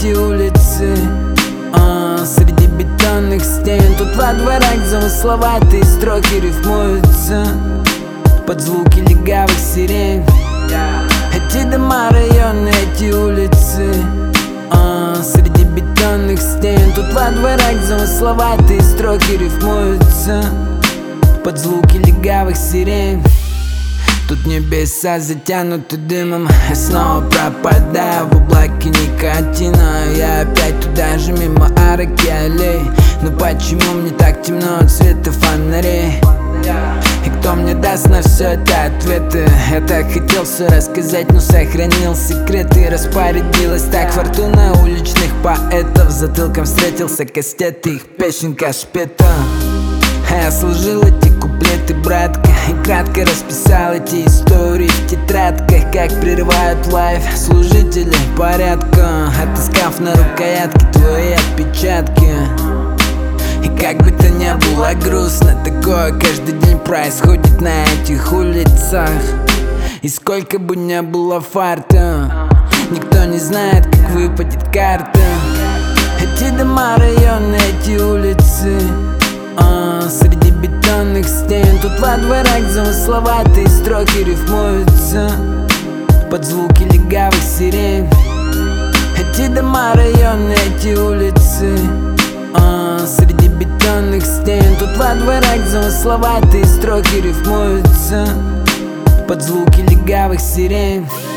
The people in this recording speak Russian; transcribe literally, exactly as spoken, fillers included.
эти улицы, а, среди бетонных стен. Тут во дворах замысловатые строки рифмуются под звуки легавых сирен. Эти дома, районы, эти улицы, а, среди бетонных стен. Тут во дворах замысловатые строки рифмуются под звуки легавых сирен. Тут небеса затянуты дымом, я снова пропадаю в облаке никотина. Я опять туда же, мимо арок и аллей. Но почему мне так темно от света фонарей? И кто мне даст на все это ответы? Я так хотел все рассказать, но сохранил секреты. Распорядилась так фортуна уличных поэтов. Затылком встретился кастет, их песенка шпета. А я служил эти куплеты, братка, и кратко расписал эти истории в тетрадках. Как прерывают лайф служители порядка, отыскав на рукоятке твои отпечатки. И как бы то ни было грустно, такое каждый день происходит на этих улицах. И сколько бы ни было фарта, никто не знает, как выпадет карта. Эти дома, районы, эти улицы, а, среди бетонных стен. Тут во дворах замысловатые строки рифмуются под звуки легавых сирен. Эти дома, районы, эти улицы, а, среди бетонных стен. Тут во дворах замысловатые строки рифмуются под звуки легавых сирен.